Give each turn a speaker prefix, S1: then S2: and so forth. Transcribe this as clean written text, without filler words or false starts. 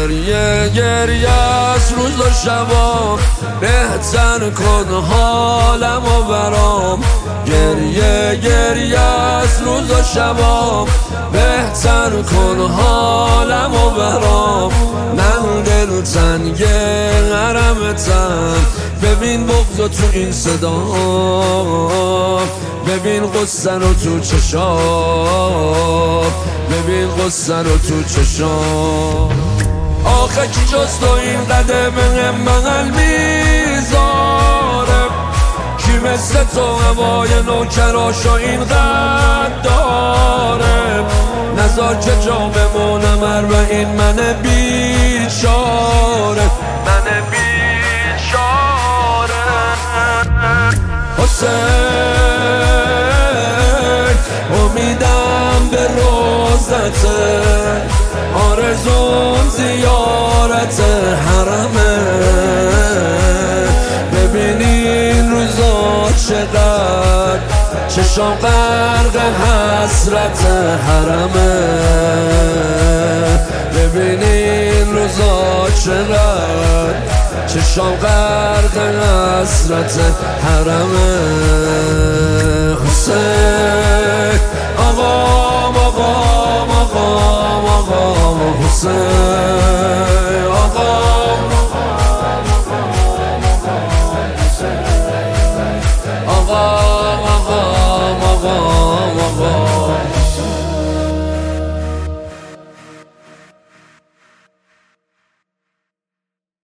S1: گریه گریه از روز و شبام، بهتر کن حالم و برام. گریه گریه از روز و شبام، بهتر کن حالم و برام. من دل تنگ غرمتم، ببین بغض تو این صدا، ببین قصه رو تو چشام، ببین قصه رو تو چشام. آخه کی جز تو این قدم بغل میذاره؟ کی مثل تو هوای نوکراشو این قد داره؟ نذار که جا بمونم اربعین من بیچاره، من بیچاره. حسین امیدم به روزته، آرزوم زیارت حرمه. ببینین روزا چقدر چشام غرق حسرت حرمه. ببینین روزا چقدر چشام غرق حسرت حرمه. حسین آقا آقا آقا آقا حسین.